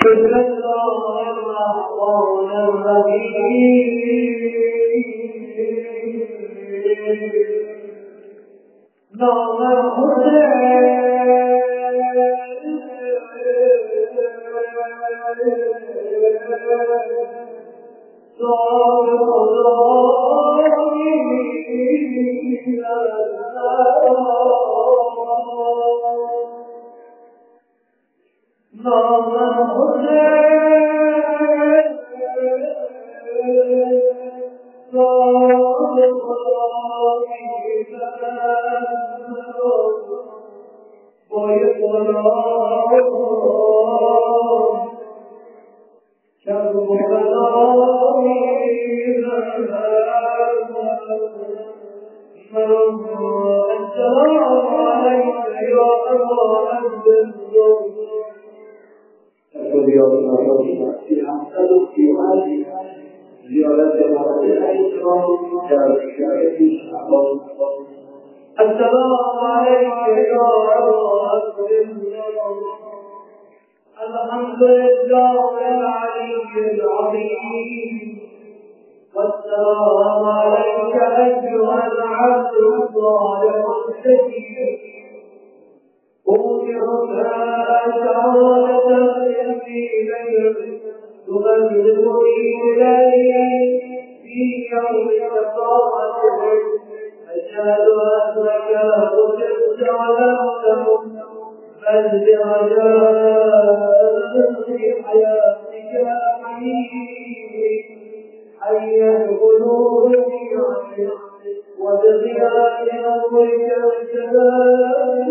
بسم الله الرحمن الرحيم نام السلام عليك يا الحمد لله العلي العظيم والسلام عليك أيها العبد الصالح الحكيم أودعك شهادة في ليلة تبلغني إليه في يوم شفاعتك أشهد أنك وجدت ولم بل برجاء حياتك حي القلوب وبغياب أمرك السلام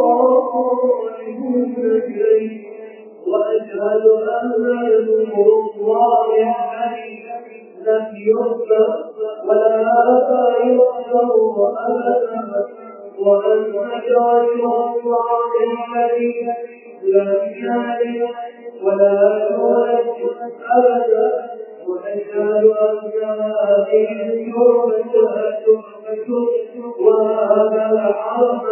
إليك وأشهد أن نور الله لم يغفر ولا يغفر أبدا وأن جعل الله الذي لم يلد ولا يولد أبدا وأشهد أن هذه التحفة وهذا الحرم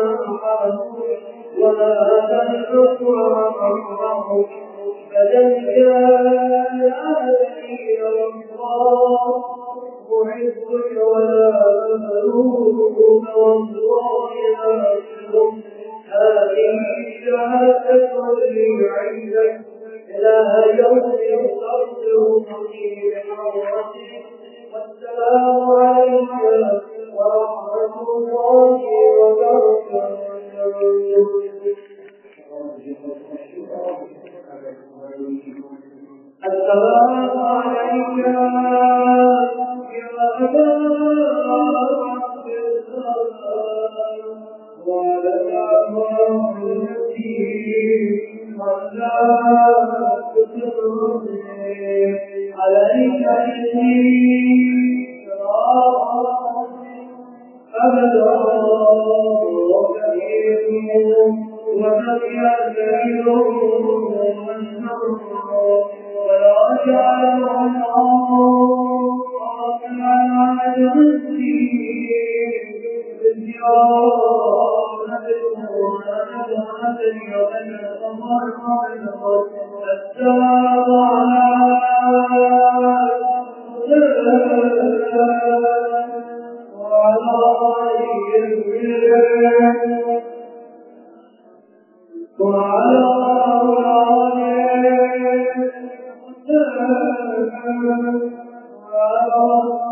وهذا الحكم حرمه فلن كان أهلي الله محبك ولا مملوك والله أشهد هذه شهادة لي عندك إلى يوم الأرض في حضرتك والسلام عليك ورحمة الله وبركاته السلام عليك يا أبا عبد الله وعلى الله الدين ولا تسرني عليك إني أبدا وكبير وكبير كبير ولا جعل الله على الدين بالزيارة وعلى